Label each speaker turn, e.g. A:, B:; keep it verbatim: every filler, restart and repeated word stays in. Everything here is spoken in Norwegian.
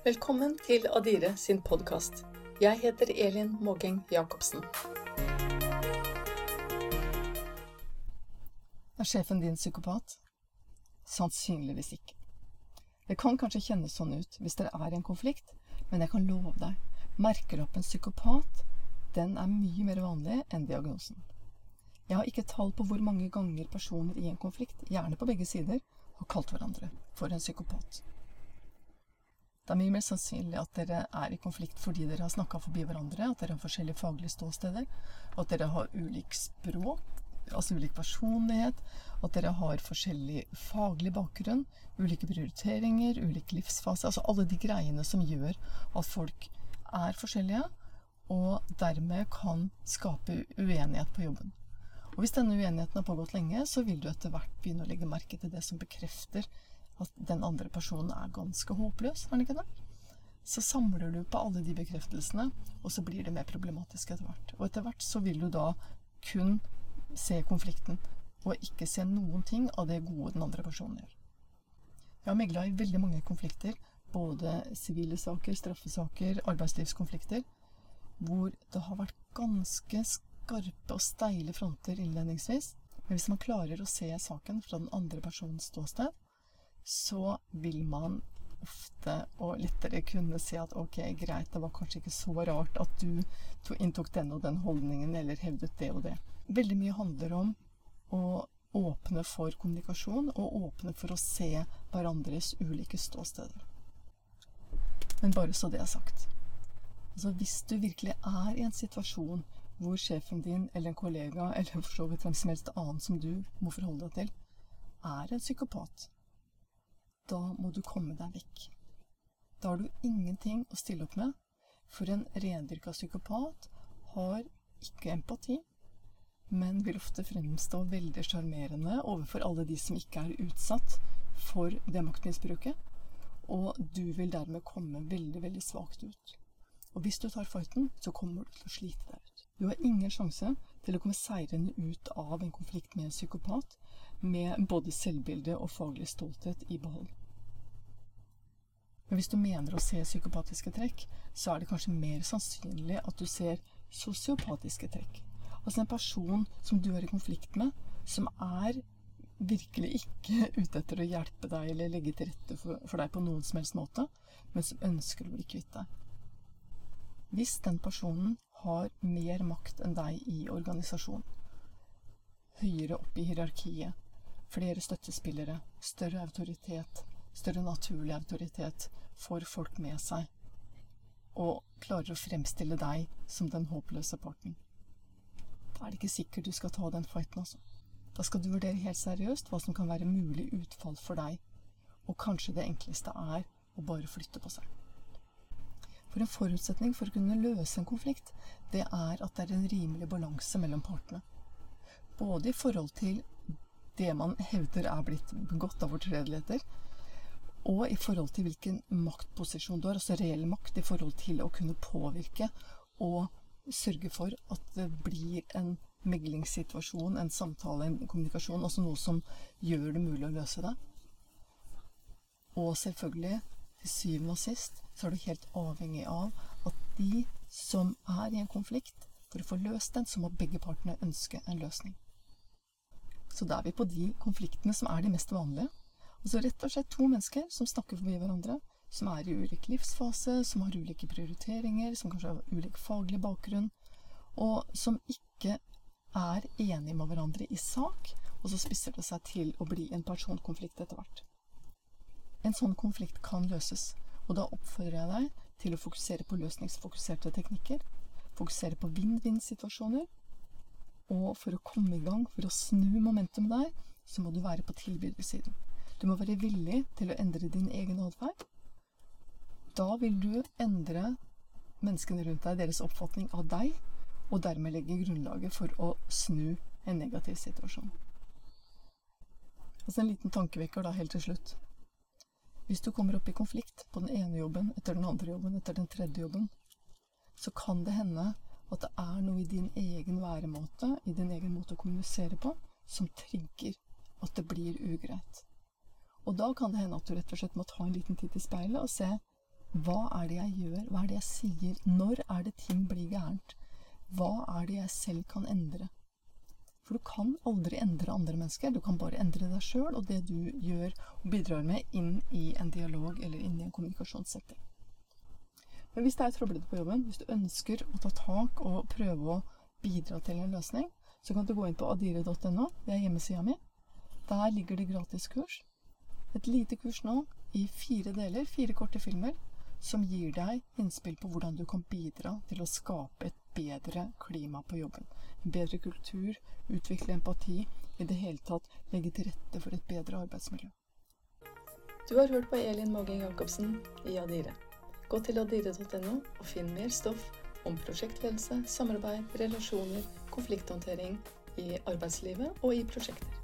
A: Velkommen til Adire sin podcast. Jeg heter Elin Mågeng Jacobsen. Er sjefen din psykopat? Sannsynligvis ikke. Det kan kanskje kjennes sånn ut hvis dere er i en konflikt, men jeg kan love deg, merkelappen psykopat, den er mye mer vanlig enn diagnosen. Jeg har ikke tall på hvor mange ganger personer i en konflikt, gjerne på begge sider, har kalt hverandre for en psykopat. Det er mye mer sannsynlig at dere er i konflikt fordi dere har snakket forbi hverandre, at dere har forskjellige faglige ståsteder, at dere har ulik språk, altså ulik personlighet, at dere har forskjellig faglig bakgrunn, ulike prioriteringer, ulik livsfase, altså alle de greiene som gjør at folk er forskjellige, og dermed kan skape uenighet på jobben. Og hvis denne uenigheten har pågått lenge, så vil du etter hvert begynne å legge merke til det som bekrefter at den andre personen er ganske håpløs, er den ikke det? Så samler du på alle de bekreftelsene, og så blir det mer problematisk etter hvert. Og etter hvert så vil du da kun se konflikten, og ikke se noen ting av det gode den andre personen gjør. Jeg har meglet i veldig mange konflikter, både sivile saker, straffesaker, arbeidslivskonflikter, hvor det har vært ganske skarpe og steile fronter innledningsvis, men hvis man klarer å se saken fra den andre personens ståsted, så vil man ofte og lettere kunne se at ok, greit, det var kanskje ikke så rart at du inntok den og den holdningen eller hevdet det og det. Veldig mye handler om å åpne for kommunikasjon og åpne for å se hverandres ulike ståsteder. Men bare så det er sagt. Altså, hvis du virkelig er i en situasjon hvor sjefen din eller en kollega eller for så vidt hvem som helst annen som du må forholde deg til, er en psykopat, da må du komme deg vekk. Da har du ingenting å stille opp med, for en rendyrket psykopat har ikke empati, men vil ofte fremstå veldig charmerende overfor alle de som ikke er utsatt for det maktmisbruket, og du vil dermed komme veldig, veldig svagt ut. Og hvis du tar fighten, så kommer du til å slite deg ut. Du har ingen sjanse til å komme seirende ut av en konflikt med en psykopat, med både selvbilde og faglig stolthet i behold. Men hvis du mener å se psykopatiske trekk, så er det kanskje mer sannsynlig at du ser sosiopatiske trekk. Altså en person som du er i konflikt med, som er virkelig ikke ute etter å hjelpe deg eller legge til rette for, for deg på noen som helst måte, men som ønsker å bli kvitt deg. Hvis den personen har mer makt enn deg i organisasjonen, høyere opp i hierarkiet, flere støttespillere, større autoritet, større naturlig autoritet for folk med seg, og klarer å fremstille deg som den håpløse parten, da er det ikke sikkert du skal ta den fighten altså. Da skal du vurdere helt seriøst hva som kan være mulig utfall for deg, og kanskje det enkleste er å bare flytte på seg. For en forutsetning for å kunne løse en konflikt, det er at det er en rimelig balanse mellom partene. Både i forhold til det man hevder er blitt begått av fortredeligheter, og i forhold til hvilken maktposisjon du har, altså reell makt i forhold til å kunne påvirke og sørge for at det blir en meglingssituasjon, en samtale, en kommunikasjon, altså noe som gjør det mulig å løse det. Og selvfølgelig, til syvende og sist, så er du helt avhengig av at de som er i en konflikt, for å få løst den, så må begge partene ønske en løsning. Så da er vi på de konfliktene som er de mest vanlige. Altså rett og slett to mennesker som snakker forbi hverandre, som er i ulik livsfase, som har ulike prioriteringer, som kanskje har ulik faglig bakgrunn, og som ikke er enige med hverandre i sak, og så spisser det seg til å bli en personkonflikt etter hvert. En sånn konflikt kan løses, og da oppfordrer jeg deg til å fokusere på løsningsfokuserte teknikker, fokusere på vinn-vinn-situasjoner, og for å komme i gang, for å snu momentum der, så må du være på tilbydersiden. Du må være villig til å endre din egen adferd. Da vil du endre menneskene rundt deg, deres oppfatning av deg, og dermed legge grunnlaget for å snu en negativ situasjon. Altså en liten tankevekker da, helt til slutt. Hvis du kommer opp i konflikt på den ene jobben, etter den andre jobben, etter den tredje jobben, så kan det hende at det er noe i din egen væremåte, i din egen måte å kommunisere på, som trigger at det blir ugreit. Og da kan det hende at du rett og slett må ta en liten titt i speilet og se, Hva er det jeg gjør? Hva er det jeg sier? Når er det ting blir gærent? Hva er det jeg selv kan endre? For du kan aldri endre andre mennesker. Du kan bare endre deg selv og det du gjør og bidrar med inn i en dialog eller inn i en kommunikasjonssetting. Men hvis det er trøblete på jobben, hvis du ønsker å ta tak og prøve å bidra til en løsning, så kan du gå inn på adire punktum no, det er hjemmesiden min. Der ligger det gratis kurs. Et lite kurs nå i fire deler, fire korte filmer, som gir deg innspill på hvordan du kan bidra til å skape et bedre klima på jobben. En bedre kultur, utvikle empati, i det hele tatt legge til rette for et bedre arbeidsmiljø. Du har hørt på Elin Mågeng Jacobsen i Adire. Gå til adire punktum no og finn mer stoff om prosjektledelse, samarbeid, relasjoner, konflikthåndtering i arbeidslivet og i prosjekter.